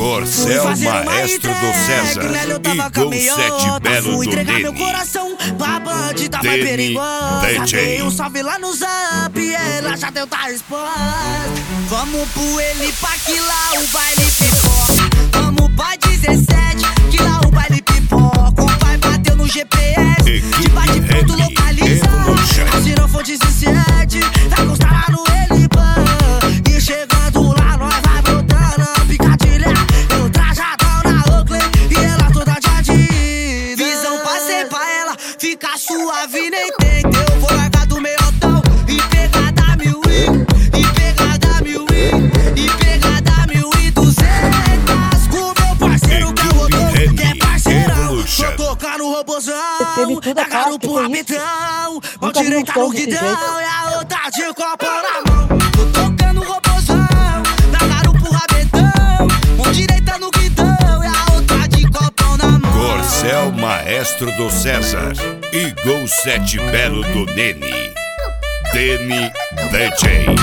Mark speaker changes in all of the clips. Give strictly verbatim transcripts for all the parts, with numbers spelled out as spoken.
Speaker 1: Corcel, maestro do César, Eagle sete Belo do
Speaker 2: entregar
Speaker 1: Nene,
Speaker 2: meu coração pra bandida mais perigosa. Dei um salve lá no zap e ela já deu da resposta. Vamos pro Elipa que lá o baile pipoca. Vamos pra dezessete que lá o baile pipoca. O pai bateu no G P S, de bate pronto localiza. Se não for dezessete, vai constar lá no Elipa. E chegando lá nós vai brotando a picadilha. Eu trajadão na Oakley e ela toda de Adidas. Visão passei pra ela, fica suave nem tenta. Eu vou largar do meiotão e pegar da mil e E pegar da mil e E pegar da mil e duzentas. Com meu parceiro que é Rodolfo, que é parceirão. Tô tocando o robozão, tacaram pro rabitão. Mão direita no guidão e a outra de copo na mão. Tô tocando o robozão, tacaram pro rabitão. Mão direita no guidão e a outra de copo na mão.
Speaker 1: Corcel, maestro do César, Eagle sete Belo do Nene, Deni D J.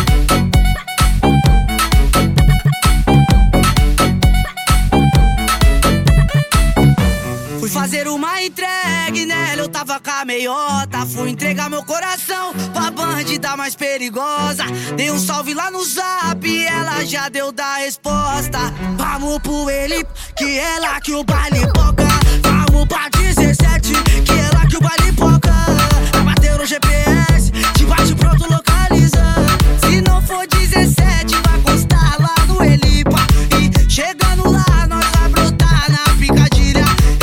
Speaker 2: Fui fazer uma entrega nela, eu tava com a meiota. Fui entregar meu coração pra bandida mais perigosa. Dei um salve lá no zap e ela já deu da resposta. Vamos pro Elipa, que é lá que o baile poca. Vamos pra dezessete, que é lá que o baile poca. Bateu no G P S, te bate pronto localiza. Se não for dezessete, vai constar lá no Elipa. E chegando lá, nós vai brotar na picadilha.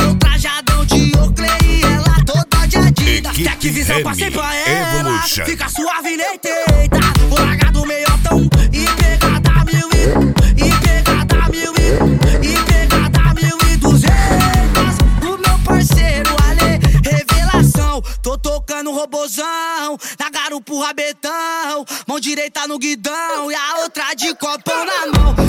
Speaker 2: Que visão passei pra ela,
Speaker 1: Evolution.
Speaker 2: Fica suave nem tenta. Vou largar do meiotão e pegar da mil e E pegar da mil e E pegar da mil e duzentas. O meu parceiro Ale, revelação. Tô tocando robozão, na garupa o rabetão. Mão direita no guidão e a outra de copão na mão.